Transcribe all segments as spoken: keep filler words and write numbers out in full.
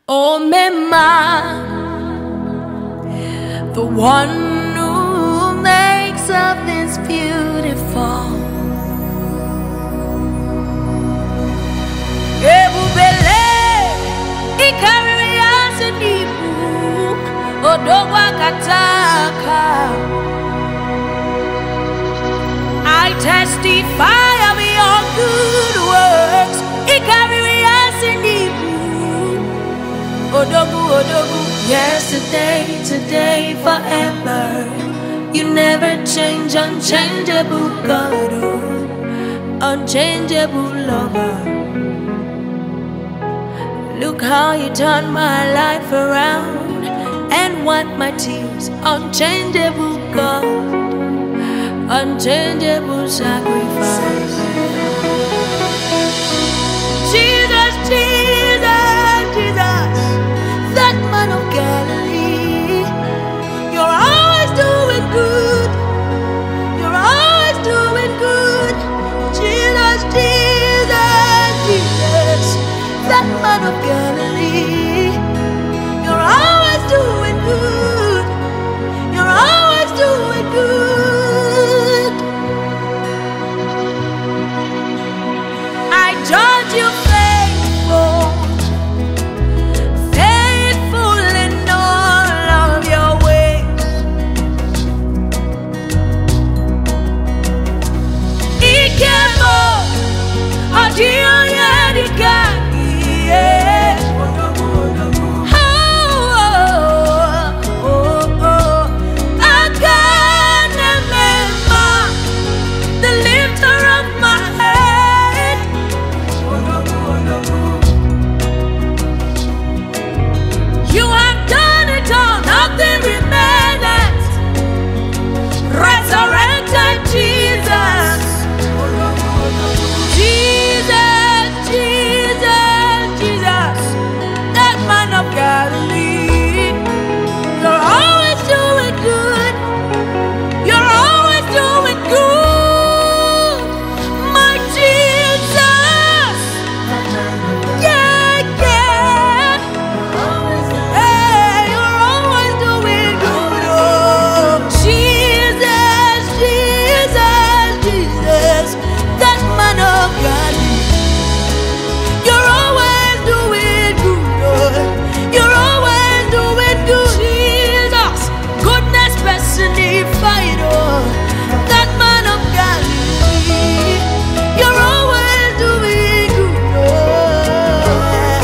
Oh, Mema, the one who makes of this beautiful. Ebubele, ikaririya senibu, odogwa kataka. I testify of your good works. Ikaririya senibu, odogu odogu. Yesterday, today, forever. You never change, unchangeable God, oh, unchangeable lover. Look how you turned my life around and wiped my tears. Unchangeable God, unchangeable sacrifice. Jesus, Jesus, Jesus, that man of Galilee. You're always doing good. You're always doing good. Jesus, Jesus, Jesus, that man of Galilee. You're always doing good. You're always doing good. I judge you faithful, faithful in all of your ways. Ikemo, adio yedikaki, yeah. Oh, oh, oh. Akane mema, the lifter of my head. You have done it all, nothing remaineth. Resurrected Jesus. Jesus, Jesus, Jesus, that man of Galilee. You're always doing good. You're always doing good. My Jesus. Yeah, yeah. Hey, you're always doing good. Oh, Jesus, Jesus, Jesus, that man of Galilee. You're always doing good. Oh, you're always doing good. Jesus, goodness personified. Oh, that man of Galilee. You're always doing good. Oh.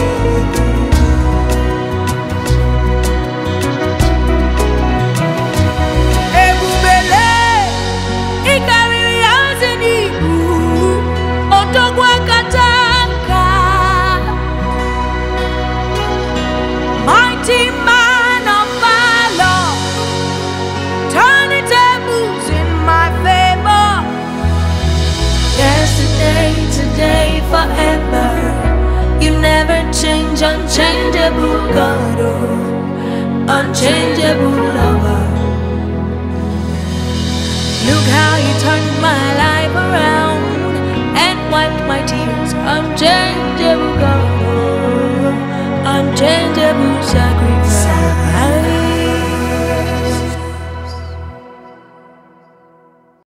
Ebubele, ikaririya senibu, odogwa kataka. Mighty man of valor, turning tables in my favor. Yesterday, today, forever. You never change, unchangeable God, oh, unchangeable lover. Look how you turned my life